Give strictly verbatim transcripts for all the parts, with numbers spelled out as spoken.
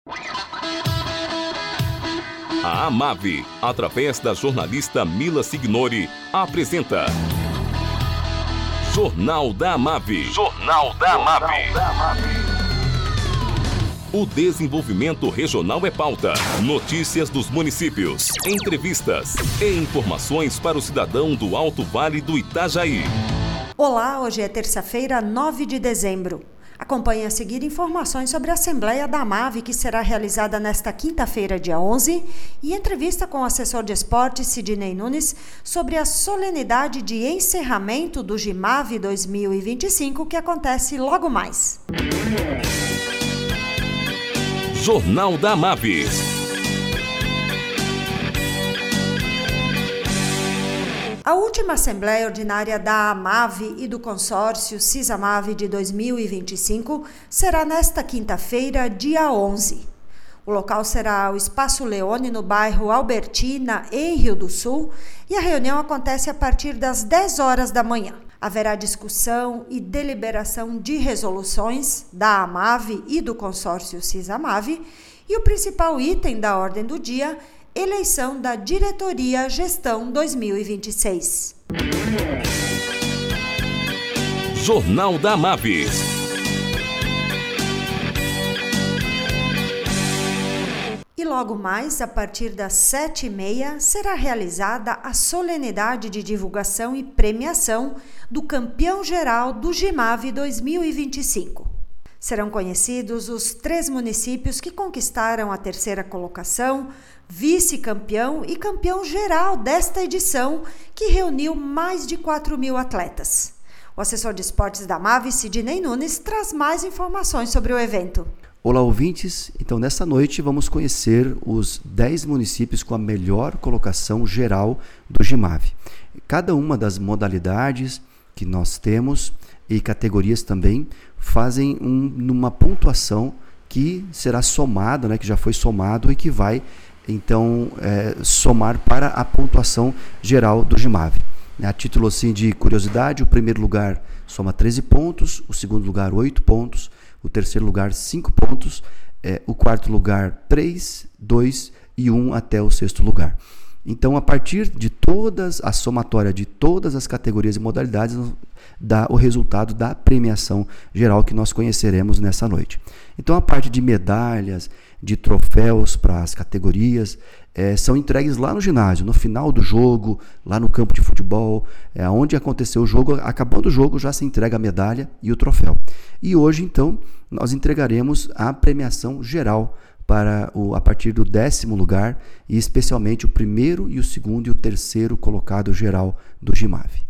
A Amave, através da jornalista Mila Signori, apresenta Jornal da Amave. Jornal da Amave. O desenvolvimento regional é pauta. Notícias dos municípios, entrevistas e informações para o cidadão do Alto Vale do Itajaí. Olá, hoje é terça-feira, nove de dezembro. Acompanhe a seguir informações sobre a Assembleia da Amave, que será realizada nesta quinta-feira, dia onze, e entrevista com o assessor de esportes, Sidney Nunes, sobre a solenidade de encerramento do Gimave dois mil e vinte e cinco, que acontece logo mais. Jornal da Amave. A última Assembleia Ordinária da Amave e do consórcio CISAMAVE de dois mil e vinte e cinco será nesta quinta-feira, dia onze. O local será o Espaço Leone, no bairro Albertina, em Rio do Sul, e a reunião acontece a partir das dez horas da manhã. Haverá discussão e deliberação de resoluções da Amave e do consórcio CISAMAVE, e o principal item da ordem do dia, eleição da Diretoria Gestão dois mil e vinte e seis. Jornal da Amave. E logo mais, a partir das sete e meia, será realizada a solenidade de divulgação e premiação do campeão geral do Gimave dois mil e vinte e cinco. Serão conhecidos os três municípios que conquistaram a terceira colocação, vice-campeão e campeão geral desta edição, que reuniu mais de quatro mil atletas. O assessor de esportes da Amave, Sidney Nunes, traz mais informações sobre o evento. Olá, ouvintes. Então, nesta noite, vamos conhecer os dez municípios com a melhor colocação geral do Gimave. Cada uma das modalidades que nós temos e categorias também fazem um, uma pontuação que será somada, né, que já foi somado e que vai, então, é, somar para a pontuação geral do Gimave. A título assim, de curiosidade, o primeiro lugar soma treze pontos, o segundo lugar oito pontos, o terceiro lugar cinco pontos, é, o quarto lugar três, dois e um até o sexto lugar. Então, a partir de todas, a somatória de todas as categorias e modalidades, dá o resultado da premiação geral que nós conheceremos nessa noite. Então, a parte de medalhas, de troféus para as categorias, é, são entregues lá no ginásio, no final do jogo, lá no campo de futebol, é, onde aconteceu o jogo, acabando o jogo já se entrega a medalha e o troféu. E hoje, então, nós entregaremos a premiação geral para o, a partir do décimo lugar, e especialmente o primeiro e o segundo e o terceiro colocado geral do Gimave.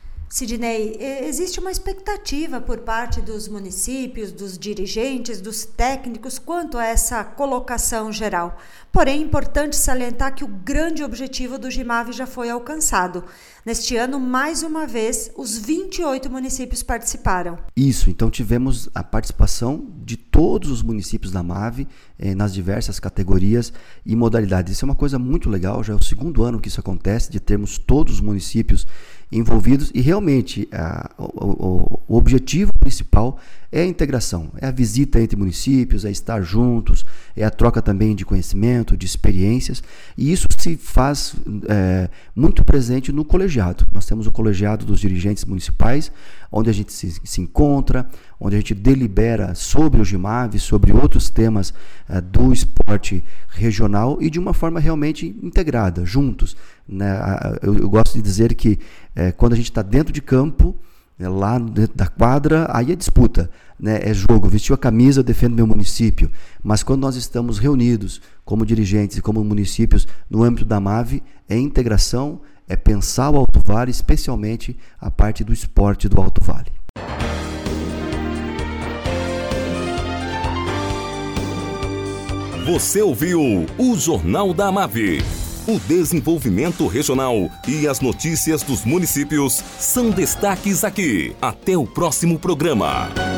Sidney, existe uma expectativa por parte dos municípios, dos dirigentes, dos técnicos quanto a essa colocação geral. Porém, é importante salientar que o grande objetivo do Gimave já foi alcançado. Neste ano, mais uma vez, os vinte e oito municípios participaram. Isso, então tivemos a participação de todos os municípios da Amave eh, nas diversas categorias e modalidades. Isso é uma coisa muito legal, já é o segundo ano que isso acontece, de termos todos os municípios envolvidos, e realmente a, o, o objetivo principal é a integração, é a visita entre municípios, é estar juntos, é a troca também de conhecimento, de experiências, e isso se faz é, muito presente no colegiado. Nós temos o colegiado dos dirigentes municipais, onde a gente se, se encontra, onde a gente delibera sobre o Gimave, sobre outros temas é, do esporte regional, e de uma forma realmente integrada, juntos. Né? Eu, eu gosto de dizer que é, quando a gente está dentro de campo, é, lá dentro da quadra, aí é disputa, né? É jogo, vestiu a camisa, eu defendo meu município. Mas quando nós estamos reunidos como dirigentes e como municípios no âmbito da Amave, é integração, é pensar o Alto Vale, especialmente a parte do esporte do Alto Vale. Você ouviu o Jornal da Amave. O desenvolvimento regional e as notícias dos municípios são destaques aqui. Até o próximo programa.